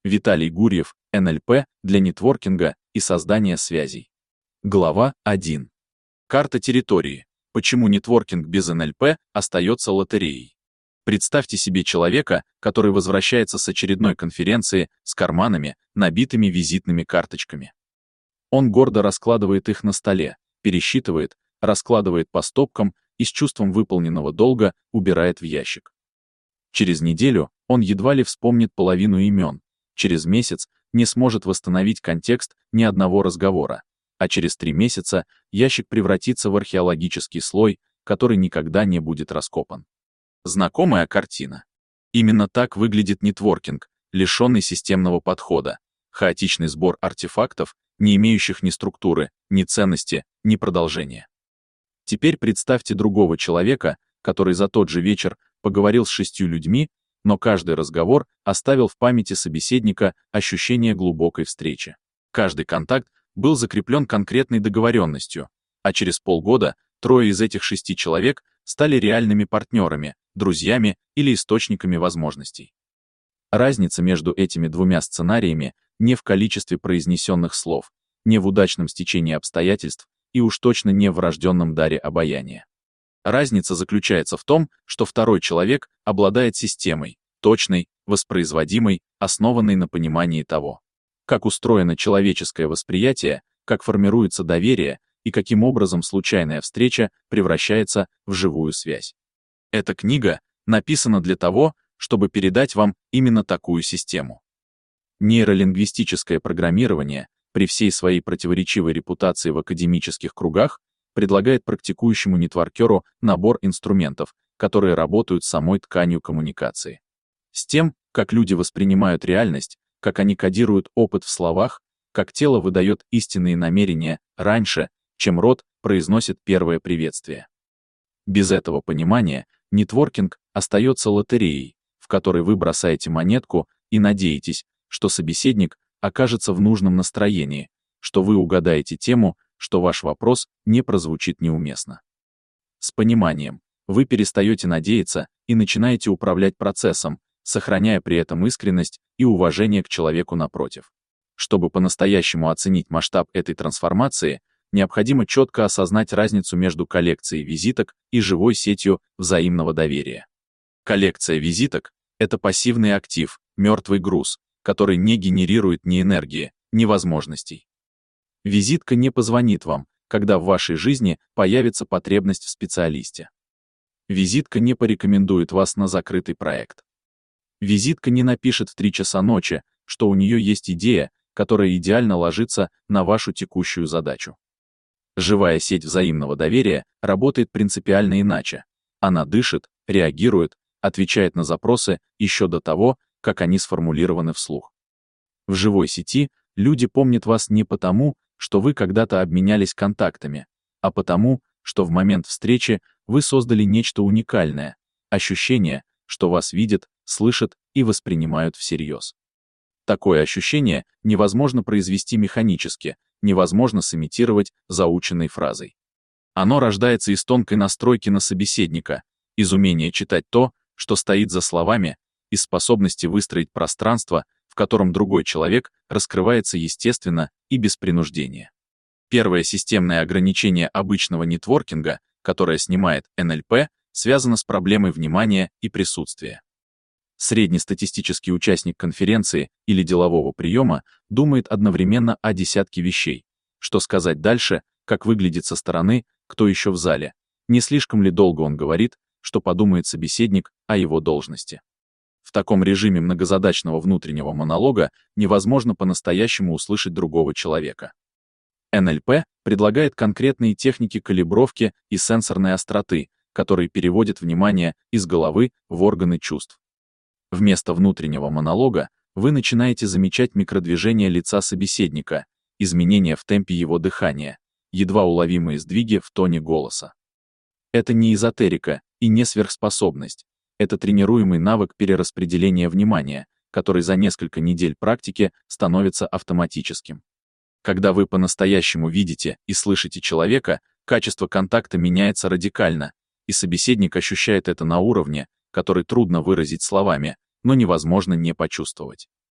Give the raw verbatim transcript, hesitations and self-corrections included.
Виталий Гурьев, эн эл пэ для нетворкинга и создания связей. Глава один. Карта территории. Почему нетворкинг без эн эл пэ остается лотереей? Представьте себе человека, который возвращается с очередной конференции с карманами, набитыми визитными карточками. Он гордо раскладывает их на столе, пересчитывает, раскладывает по стопкам и с чувством выполненного долга убирает в ящик. Через неделю он едва ли вспомнит половину имен, через месяц не сможет восстановить контекст ни одного разговора, а через три месяца ящик превратится в археологический слой, который никогда не будет раскопан. Знакомая картина. Именно так выглядит нетворкинг, лишенный системного подхода, хаотичный сбор артефактов, не имеющих ни структуры, ни ценности, ни продолжения. Теперь представьте другого человека, который за тот же вечер поговорил с шестью людьми, но каждый разговор оставил в памяти собеседника ощущение глубокой встречи. Каждый контакт был закреплен конкретной договоренностью, а через полгода трое из этих шести человек стали реальными партнерами, друзьями или источниками возможностей. Разница между этими двумя сценариями не в количестве произнесенных слов, не в удачном стечении обстоятельств и уж точно не в врожденном даре обаяния. Разница заключается в том, что второй человек обладает системой, точной, воспроизводимой, основанной на понимании того, как устроено человеческое восприятие, как формируется доверие и каким образом случайная встреча превращается в живую связь. Эта книга написана для того, чтобы передать вам именно такую систему. Нейролингвистическое программирование, при всей своей противоречивой репутации в академических кругах, предлагает практикующему нетворкеру набор инструментов, которые работают с самой тканью коммуникации. С тем, как люди воспринимают реальность, как они кодируют опыт в словах, как тело выдает истинные намерения раньше, чем рот произносит первое приветствие. Без этого понимания нетворкинг остается лотереей, в которой вы бросаете монетку и надеетесь, что собеседник окажется в нужном настроении, что вы угадаете тему, что ваш вопрос не прозвучит неуместно. С пониманием вы перестаете надеяться и начинаете управлять процессом, сохраняя при этом искренность и уважение к человеку напротив. Чтобы по-настоящему оценить масштаб этой трансформации, необходимо четко осознать разницу между коллекцией визиток и живой сетью взаимного доверия. Коллекция визиток — это пассивный актив, мертвый груз, который не генерирует ни энергии, ни возможностей. Визитка не позвонит вам, когда в вашей жизни появится потребность в специалисте. Визитка не порекомендует вас на закрытый проект. Визитка не напишет в три часа ночи, что у нее есть идея, которая идеально ложится на вашу текущую задачу. Живая сеть взаимного доверия работает принципиально иначе. Она дышит, реагирует, отвечает на запросы еще до того, как они сформулированы вслух. В живой сети люди помнят вас не потому, что вы когда-то обменялись контактами, а потому, что в момент встречи вы создали нечто уникальное, ощущение, что вас видят, слышат и воспринимают всерьез. Такое ощущение невозможно произвести механически, невозможно сымитировать заученной фразой. Оно рождается из тонкой настройки на собеседника, из умения читать то, что стоит за словами, из способности выстроить пространство, в котором другой человек раскрывается естественно и без принуждения. Первое системное ограничение обычного нетворкинга, которое снимает эн эл пэ, связано с проблемой внимания и присутствия. Среднестатистический участник конференции или делового приема думает одновременно о десятке вещей. Что сказать дальше, как выглядит со стороны, кто еще в зале, не слишком ли долго он говорит, что подумает собеседник о его должности. В таком режиме многозадачного внутреннего монолога невозможно по-настоящему услышать другого человека. эн эл пэ предлагает конкретные техники калибровки и сенсорной остроты, которые переводят внимание из головы в органы чувств. Вместо внутреннего монолога вы начинаете замечать микродвижения лица собеседника, изменения в темпе его дыхания, едва уловимые сдвиги в тоне голоса. Это не эзотерика и не сверхспособность. Это тренируемый навык перераспределения внимания, который за несколько недель практики становится автоматическим. Когда вы по-настоящему видите и слышите человека, качество контакта меняется радикально, и собеседник ощущает это на уровне, который трудно выразить словами, но невозможно не почувствовать.